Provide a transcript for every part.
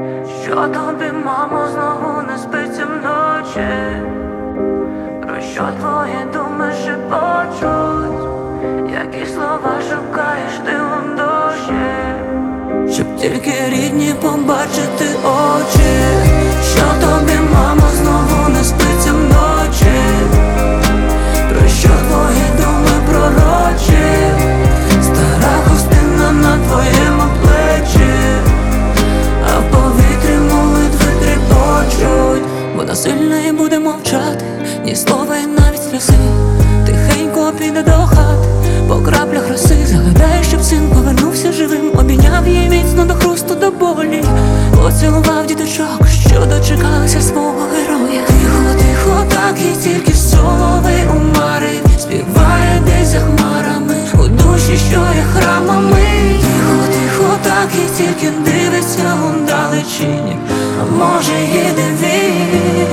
Що тобі, мамо, знову не спиться вночі? Про що твої думи шепочуть? Які слова шукаєш ти в душі? Щоб тільки рідні побачити очі. Що тобі, мамо, знову не спиться вночі? Про що твої думи пророчі? Стара хустина на твоєму плечі, а в повітрі молитви тріпочуть. Вона сильна і буде мовчати, ні слова і навіть сльози. Тихенько піде до хати, по краплях роси. Загадає, щоб син повернувся живим. Обійняв її міцно до хрусту, до болі. Поцілував діточок, що дочекалися свого героя. Тихо, тихо, так і тільки соловей у мареві співає десь за хмарами, у душі, що є храмами. Тихо, тихо, так і тільки дивиться у далечині. А може їде він?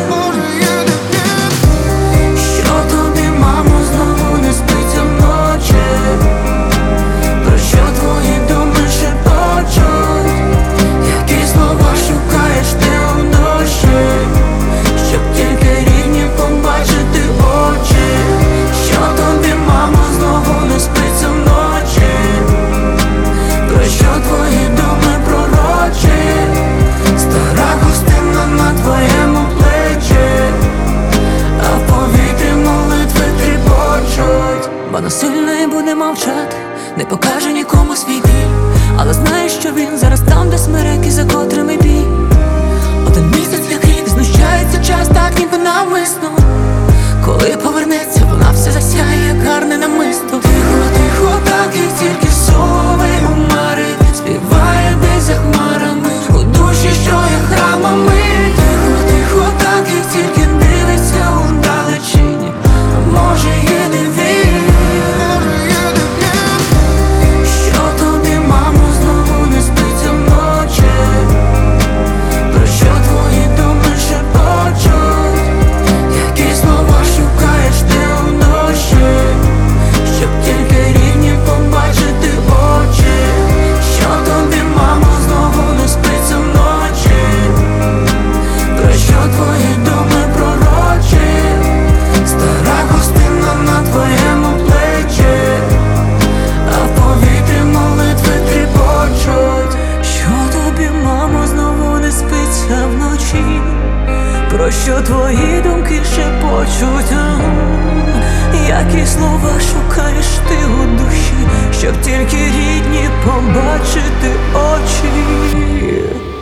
Що тобі, мамо, знову не спиться вночі? Про що твої думи шепочуть? Які слова шукаєш ти у душі? Щоб тільки рідні побачити очі. Що тобі, мамо, знову не спиться вночі? Про що твої думи пророчі? Стара гостина на твоєму плечі, а в повітрі молитви тріпочуть. Вона сильна і буде мовчати, не покаже нікому свій біль, але знає, що він зараз там, де смереки, за котрими бій. Один місяць, як рік, знущається час, так ніби навмисно. Коли повернеться, вона все засяє, як гарне намисто. Тихо, тихо, так і тільки соловей у мареві співає десь за хмарами, у душі, що є храмами. Тихо, тихо, так і тільки дивиться у далечині. А може їде він? Що тобі, мамо, знову не спиться вночі? Про що твої думи шепочуть? Які слова шукаєш ти у душі? Щоб тільки рідні побачити очі. Що тобі, мамо, знову не спиться вночі? Про що твої думи пророчі? Стара гостина на твоєму плечі, а в повітрі молитви тріпочуть. Що тобі, мамо, знову не спиться вночі? Про що твої думки шепочуть? Які слова шукаєш ти у душі? Щоб тільки рідні побачити очі.